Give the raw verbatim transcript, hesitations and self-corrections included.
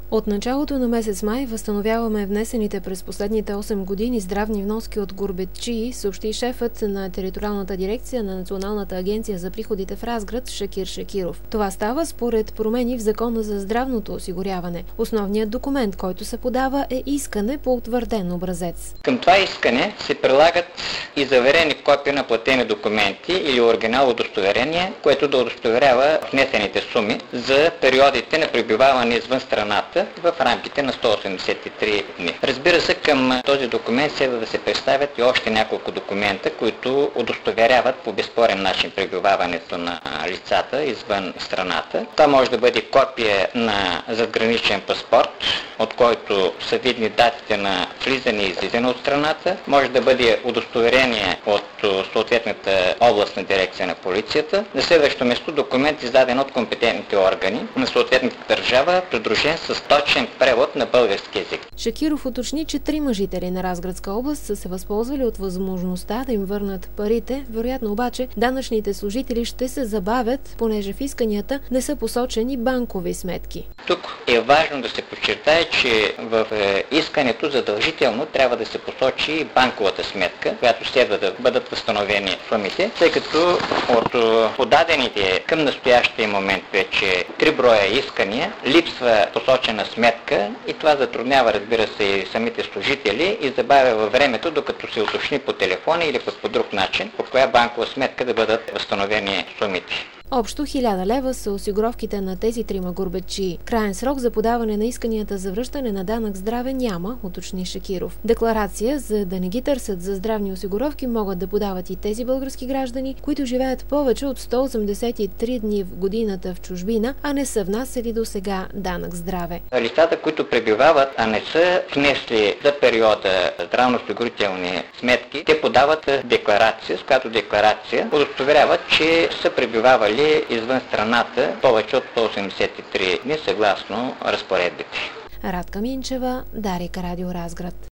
От началото на месец май възстановяваме внесените през последните осем години здравни вноски от гурбетчии, съобщи шефът на териториалната дирекция на Националната агенция за приходите в Разград Шакир Шакиров. Това става според промени в Закона за здравното осигуряване. Основният документ, който се подава, е искане по утвърден образец. Към това искане се прилагат и заверени копия на платени документи или оригинал удостоверение, което да удостоверява внесените суми за периодите на пребиваване извън страната в рамките на сто осемдесет и три дни. Разбира се, към този документ следва да се представят и още няколко документа, които удостоверяват по безспорен начин пребиваването на лицата извън страната. Това може да бъде копие на задграничен паспорт, от който са видни датите на влизане и излизане от страната. Може да бъде удостоверение от съответната областна дирекция на полицията. На следващо място документ, издаден от компетентните органи на съответната държава, придружен с точен превод на български език. Шакиров уточни, че трима жители на Разградска област са се възползвали от възможността да им върнат парите. Вероятно обаче данъчните служители ще се забавят, понеже в исканията не са посочени банкови сметки. Тук е важно да се подчертае, че в искането задължително трябва да се посочи банковата сметка, която следва да бъдат възстановени сумите, тъй като от подадените към настоящия момент вече три броя искания липсва посочена сметка и това затруднява, разбира се, и самите служители и забавя във времето, докато се уточни по телефона или по друг начин, по коя банкова сметка да бъдат възстановени сумите. Общо хиляда лева са осигуровките на тези трима гурбетчии. Краен срок за подаване на исканията за връщане на данък здраве няма, уточни Шакиров. Декларация, за да не ги търсят за здравни осигуровки, могат да подават и тези български граждани, които живеят повече от сто осемдесет и три дни в годината в чужбина, а не са внасяли до сега данък здраве. Лицата, които пребивават, а не са внесли за периода здравноосигурителни сметки, те подават декларация, с която декларация удостоверяват, че са пребивавали извън страната повече от сто осемдесет и три дни съгласно разпоредбите. Радка Минчева, Дарик, Радио Разград.